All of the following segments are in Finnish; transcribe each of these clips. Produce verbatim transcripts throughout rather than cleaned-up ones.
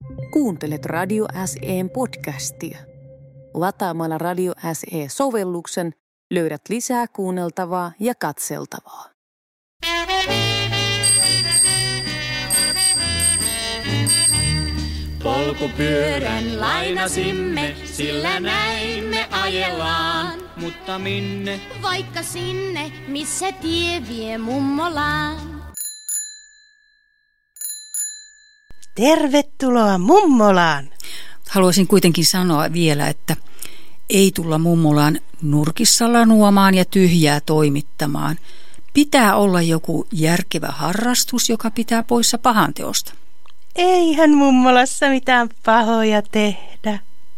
Kuuntelet Radio S E:n podcastia. Lataamalla Radio S E-sovelluksen löydät lisää kuunneltavaa ja katseltavaa. Polkupyörän lainasimme, sillä näin me ajellaan. Mutta minne? Vaikka sinne, missä tie vie mummolaan. Tervetuloa mummolaan! Haluaisin kuitenkin sanoa vielä, että ei tulla mummolaan nurkissa lanuamaan ja tyhjää toimittamaan. Pitää olla joku järkevä harrastus, joka pitää poissa pahanteosta. Eihän mummolassa mitään pahoja tehdä.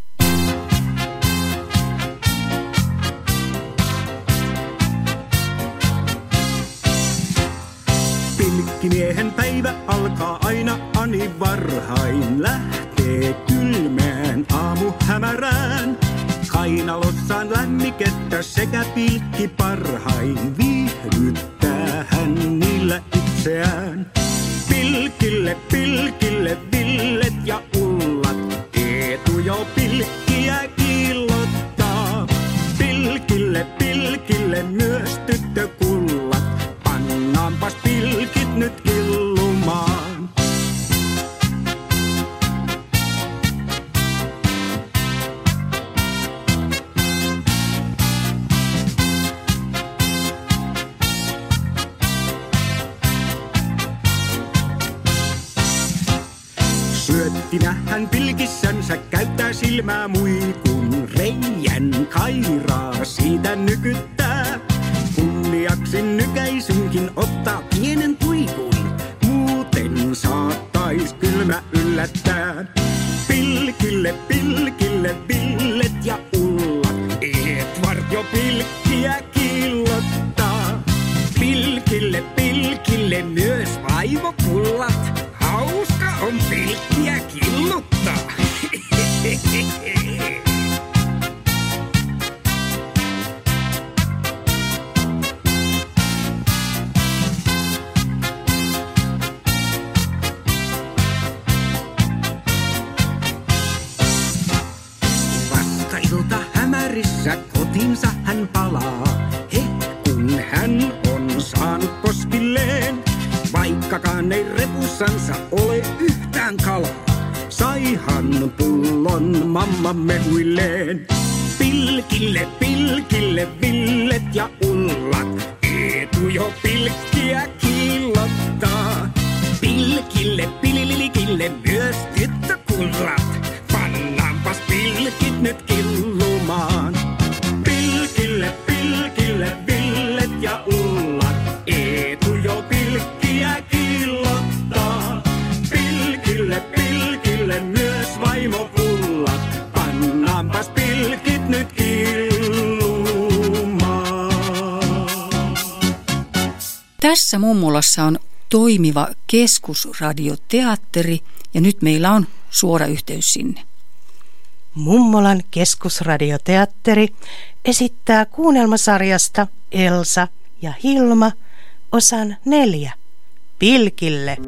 Pilkkimiehen päivä alkaa aina ani varhain. Lähtee kylmään aamuhämärään. Kainalossaan lämmikettä sekä pilkki parhain. Viihdyttää hän niillä itseään. Pilkille, pilkille, villet ja ullat. Eetu jo pilkkiä kiillottaa. Pilkille, pilkille myös tyttökullat. Pannaanpas pilkit nyt killumaan. Syöttinä hän pilkissänsä käyttää silmää muikun. Reijän kairaa siitä nykyttää. Kunniaksi nykäisynkin ottaa pienen tuikun. Muuten saattais kylmä yllättää. Pilkille, pilkille, villet ja ullat. Edvard jo pilkkiä kiillottaa. Pilkille, pilkille myös vaivopullat. Hauska on pilkkiä killuttaa. Vasta ilta hämärissä kotiinsa hän palaa. He, kun hän on saanut poskilleen. Vaikkakaan ei repussansa ole yhtään kalaa, saihan pullon mammamme huilleen. Pilkille, pilkille, villet ja ullat, Eetu jo pilkkiä kiillottaa. Pilkille, pililikille myös tyttökullat, pannaanpas pilkit nyt killumaan. Pilkille, pilkille, villet ja ullat, Eetu jo pilkkiä kiillottaa. Pilkille, pilkille myös vaimopullat, pannaanpas pilkit nyt killumaan. Tässä mummolassa on toimiva keskusradioteatteri ja nyt meillä on suora yhteys sinne. Mummolan keskusradioteatteri esittää kuunnelmasarjasta Elsa ja Hilma osan neljä. Pilkille.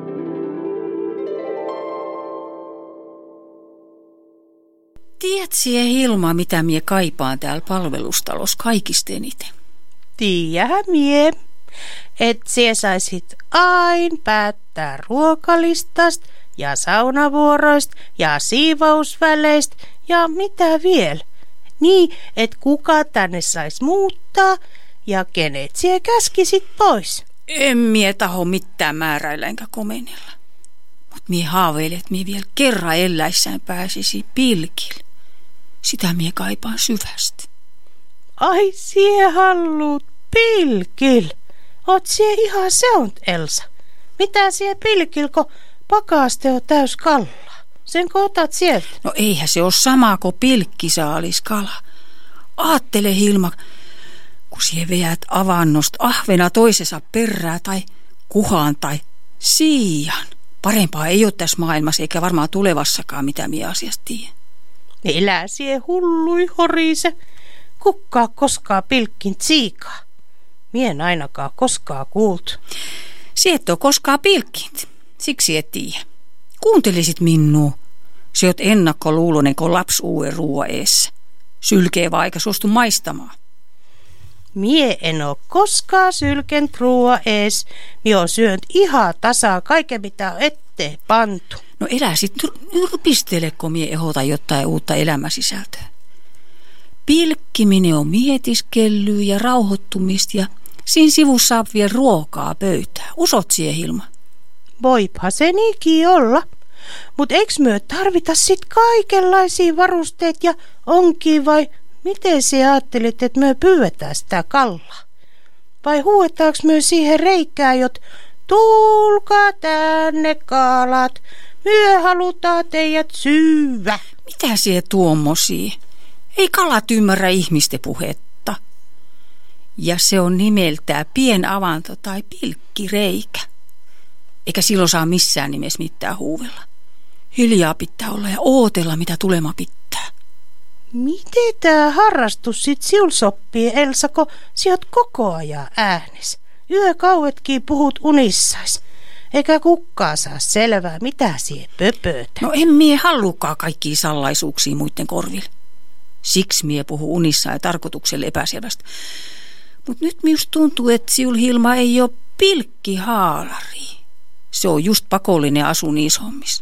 Tiedät sie Hilma, mitä mie kaipaan täällä palvelustalossa kaikista eniten? Tiedähän mie, et sie saisit aina päättää ruokalistasta ja saunavuoroista ja siivousväleistä ja mitä vielä. Niin, et kuka tänne sais muuttaa ja kenet sie käskisit pois. En mie taho mitään määräillä enkä komennella. Mut mie haaveilen, että mie vielä kerran elläissään pääsisi pilkille. Sitä mie kaipaan syvästi. Ai sie halluut pilkil. Oot sie ihan seunt, Elsa. Mitä sie pilkil, kun pakaste on täys kallaa? Senko otat sieltä? No eihän se ole sama kuin pilkkisaalis kala. Aattele Hilma, kun sie veät avannosta ahvena toisensa perää tai kuhaan tai siian. Parempaa ei ole tässä maailmassa eikä varmaan tulevassakaan, mitä mie asiasta tiedän. Elää sie hullui horise. Kukkaa koskaan pilkkin tsiikaa. Mien ainakaan koskaan kuultu. Sie et ole koskaan pilkkint, siksi et tiedä. Kuuntelisit minua. Se oot ennakkoluulonen kuin lapsi uuden ruoan eessä. Sylkee vaikka suostu maistamaan. Mie en oo koskaan sylken ruoa ees. Mie oon syönyt ihan tasaa kaiken mitä on ettei pantu. No elä sit nyrpistele, kun mie ehota jotain uutta elämäsisältöä. Pilkkiminen on mietiskellyä ja rauhoittumista ja siinä sivussa saa vielä ruokaa pöytään. Usot siihen, Hilma? Voipa se niinkin olla. Mut eiks myö tarvita sit kaikenlaisia varusteet ja onkin vai miten sä ajattelit, että myö pyydetään sitä kallaa? Vai huuetaanko myö siihen reikään, jot tulkaa tänne kalat, myö halutaan teidät syyvä? Mitä sie tuommosia? Ei kalat ymmärrä ihmisten puhetta. Ja se on nimeltään pienavanto tai pilkkireikä. Eikä silloin saa missään nimessä mitään huuvella. Hiljaa pitää olla ja ootella, mitä tulema pitää. Miten tää harrastus sit siul soppii, Elsa, kun sä oot koko ajan äänes? Yökauetkin puhut unissais. Eikä kukkaa saa selvää, mitä sie pöpötä. No en mie hallukaan kaikkia salaisuuksia muiden korville. Siksi mie puhu unissa ja tarkoitukselle epäselvästä. Mut nyt minusta tuntuu, että siul, Hilma, ei oo pilkkihaalari. Se on just pakollinen asu niissä hommissa.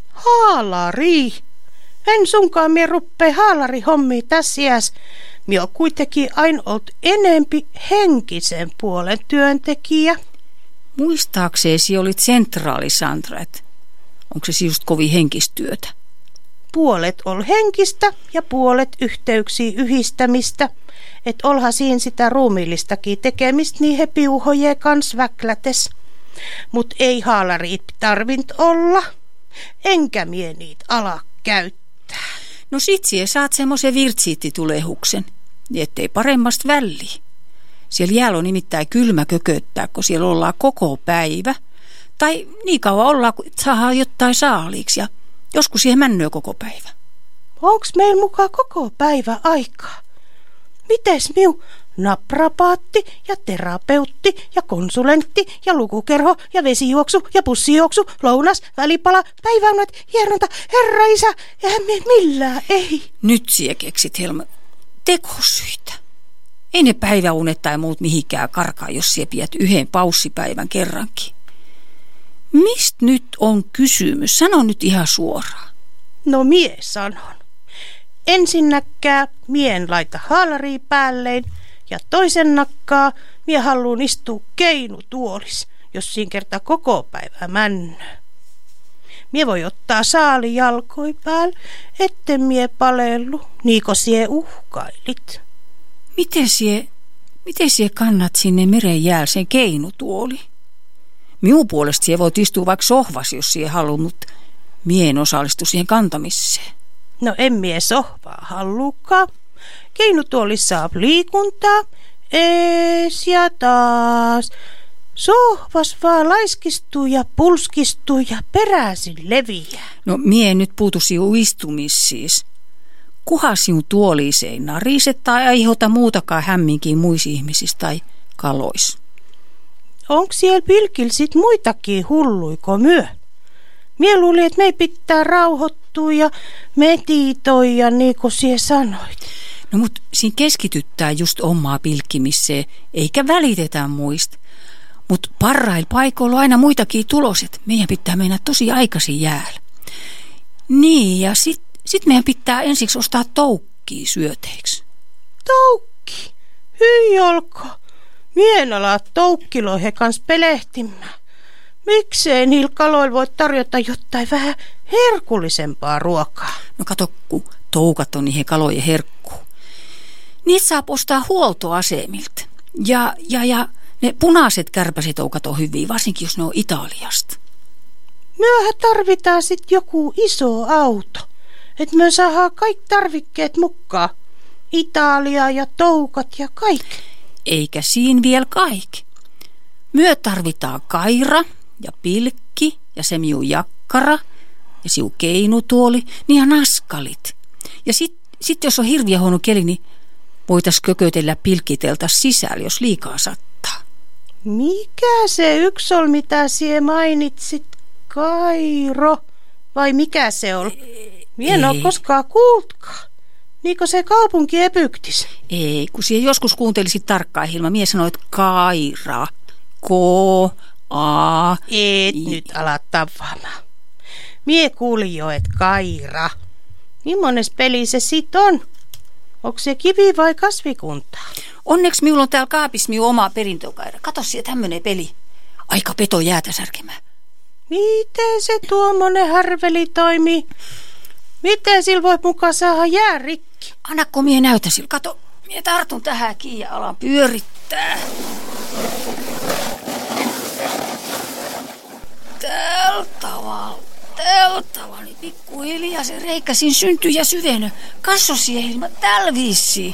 Haalari? En sunkaan mie ruppee haalari hommia tässä iäs. Mie oon kuitenkin aina ollut enempi henkisen puolen työntekijä. Muistaaksesi olit sentraalisandra, et onko se just kovin henkistyötä? Puolet ol henkistä ja puolet yhteyksiä yhdistämistä. Et olha siinä sitä ruumiillistakin tekemistä niin he piuhoje kans väklätes. Mut ei haalarit tarvint olla. Enkä mie niitä ala käyttää. No sit sie saat semmoisen virtsiittitulehuksen, niin ettei paremmasta väliä. Siellä jäällä on nimittäin kylmä kököttää, kun siellä ollaan koko päivä. Tai niin kauan ollaan, kun saadaan jotain saaliiksi ja joskus siihen männöö koko päivä. Onks meillä mukaan koko päivä aikaa? Mites miu naprapaatti ja terapeutti ja konsulentti ja lukukerho ja vesijuoksu ja pussijuoksu, lounas, välipala, päiväunet, hieronta, herra isä, eihän me millään, ei. Nyt sie keksit, Helma, tekosyitä. Ei ne päiväunet tai muut mihinkään karkaa, jos sie pidät yhden paussipäivän kerrankin. Mistä nyt on kysymys? Sano nyt ihan suoraan. No mie sanon. Ensinnäkään mien laita haalaria päälleen ja toisen nakkaa mie halluun istua keinutuolis, jos siinä kertaa koko päivä männö. Mie voi ottaa saali jalkoi päällä, etten mie palellu, niiko sie uhkailit. Miten sie, miten sie kannat sinne meren jäällä sen keinutuoli? Minun puolesta sie voit istua vaikka sohvas, jos sie haluaa, mutta mie en osallistu siihen kantamiseen. No en mie sohvaa hallukaan. Keinutuolissa saa liikuntaa, ees ja taas. Sohvas vaan laiskistuu ja pulskistuu ja peräisin leviää. No mie en nyt puutu sinun istumis siis. Kuha sinun tuoliisi ei narise tai aiheuta muutakaan hämminkin muissa ihmisissä tai kaloissa. Onks siellä pilkillä sit muitakin hulluiko myö? Mie luulin, että me pitää rauhoittua ja meditoida niin kuin sie sanoit. No mut siinä keskityttää just omaa pilkkimiseen, eikä välitetä muista. Mut parhailla paikoilla on aina muitakin tuloset. Meidän pitää mennä tosi aikaisin jäällä. Niin, ja sit, sit meidän pitää ensiksi ostaa toukkia syöteiksi. Toukki? Hyi olko. Mien alaa toukkiloihin kans pelehtimään. Miksei niillä kaloilla voi tarjota jotain vähän herkullisempaa ruokaa? No kato, kun toukat on niihin kalojen herkkuun. Niitä saa ostaa huoltoasemilta. Ja, ja, ja ne punaiset kärpäsetoukat on hyviä, varsinkin jos ne on Italiasta. Myöhän tarvitaan sit joku iso auto, että me saadaan kaikki tarvikkeet mukaan. Italia ja toukat ja kaikki. Eikä siinä vielä kaikki. Myö tarvitaan kaira ja pilkki ja se miu jakkara ja siu keinutuoli niin ja naskalit. Ja sit, sit jos on hirviä huono keli, niin voitais kökötellä pilkkiteltä sisällä, jos liikaa sattaa. Mikä se yksi oli, mitä sie mainitsit? Kairo. vai mikä se on? Mie en ole koskaan kuultkaan. Niinkö se kaupunki epyktis? Ei, kun siihen joskus kuuntelisit tarkkaan, Hilma. Mie sanoit Kaira. Ko, a. Et I. nyt ala tavaamaan. Mie kuulin jo, et Kaira. Mimmones peli se sit on? Onko se kivi vai kasvikunta? Onneksi minulla on täällä kaapissa minun oma perintökaira. Kato siellä tämmönen peli. Aika peto jäätä särkemään. Miten se tuommoinen härveli toimii? Miten sillä voi mukaan saada jää rikki? Annakko mie näytä sillä. Kato, mie tartun tähän kiinni ja alan pyörittää. Tällä tavalla, tällä tavalla. Niin pikkuhiljaa se reikä siinä syntyy ja syvenö. Katso siihen, Hilma, tällä viisiin.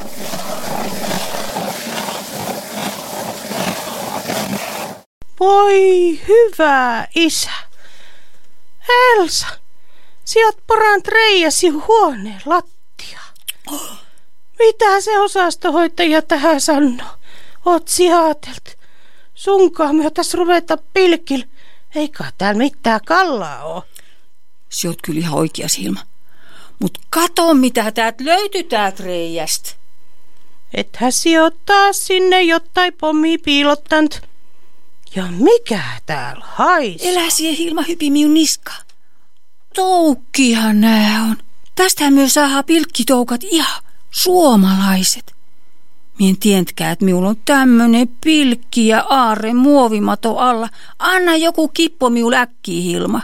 Voi hyvä isä. Elsa, sinä oot porannut reijäsi huoneen lattiaan. Oh. Mitä se osastohoitaja tähän sanoo? Oot sinä ajateltu. Sunkaan me otas ruveta pilkillä. Eikä täällä mitään kallaa oo. Se oot kyllä ihan oikeas, Hilma. Mut kato, mitä täältä löytyy täältä reijästä. Ethän sinä oot taas sinne jotain pommia piilottanut. Ja mikä täällä haisee? Elää siihen, Hilma, hypi minun niska. Toukkihan nää on. Tästähän myös saadaan pilkkitoukat ihan suomalaiset. Mien tientkää, että minulla on tämmönen pilkki ja aarre muovimato alla. Anna joku kippo miul äkkiä, Hilma.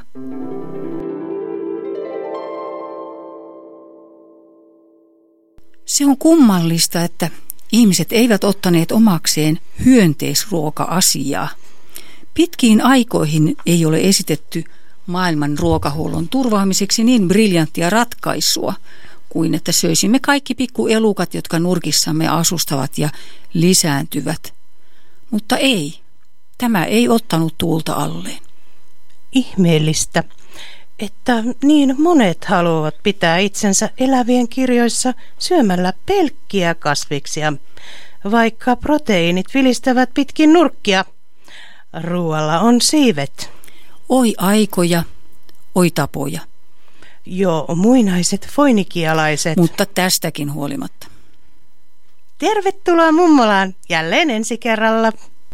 Se on kummallista, että ihmiset eivät ottaneet omakseen hyönteisruoka-asiaa. Pitkiin aikoihin ei ole esitetty maailman ruokahuollon turvaamiseksi niin briljanttia ratkaisua kuin että söisimme kaikki pikkuelukat, jotka nurkissamme asustavat ja lisääntyvät. Mutta ei, tämä ei ottanut tuulta alleen. Ihmeellistä, että niin monet haluavat pitää itsensä elävien kirjoissa syömällä pelkkiä kasviksia, vaikka proteiinit vilistävät pitkin nurkkia. Ruoalla on siivet. Oi aikoja, oi tapoja. Jo muinaiset foinikialaiset. Mutta tästäkin huolimatta. Tervetuloa mummolaan jälleen ensi kerralla.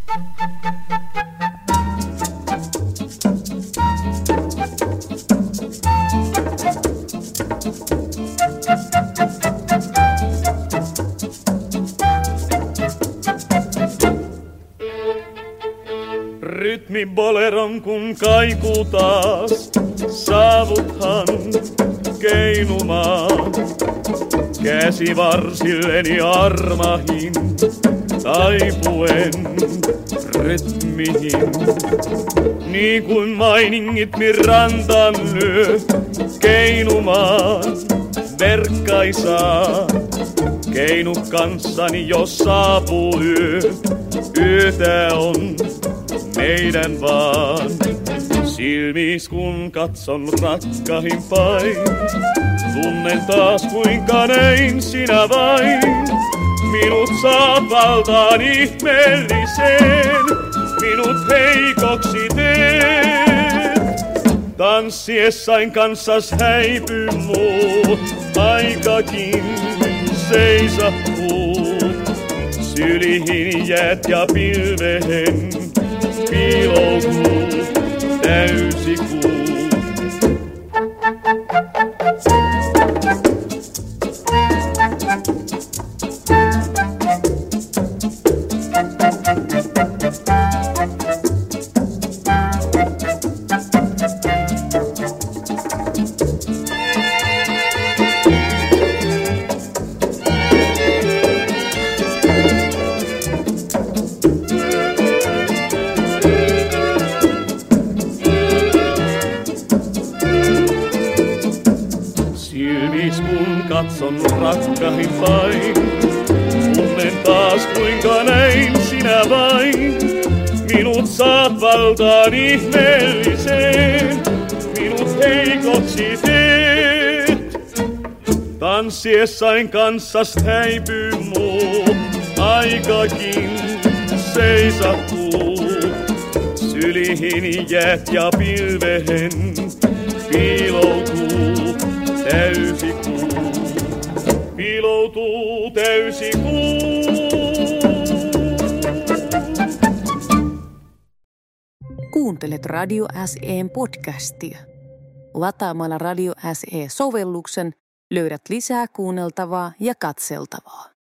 Rytmi boleron kun kaikuu taas, saavuthan keinumaan. Käsi varsilleni armahin, taipuen rytmihin. Niin kuin mainingit min rantaan lyö, keinumaan verkkaisaa. Keinu kanssani jos saapuu yö, yötä on meidän vaan. Silmis kun katson rakkahin päin, tunnen taas kuinka näin sinä vain. Minut saat valtaan ihmeelliseen, minut heikoksi teet. Tanssiessain kanssas häipy muu, aikakin seisahtuu. Sylihin jäät ja pilvehen piiloutuu täysi kuu. Katson rakkahin päin, tunnen taas kuinka näin sinä vain. Minut saat valtaan ihmeelliseen, minut heikoksi teet. Tanssiessain kanssas häipyy muu, aikakin seisahtuu. Sylihin jäät ja pilvehen piiloutuu täysi kuu. Piiloutuu täysi kuu. Kuuntelet Radio S E:n podcastia. Lataamalla Radio S E-sovelluksen löydät lisää kuunneltavaa ja katseltavaa.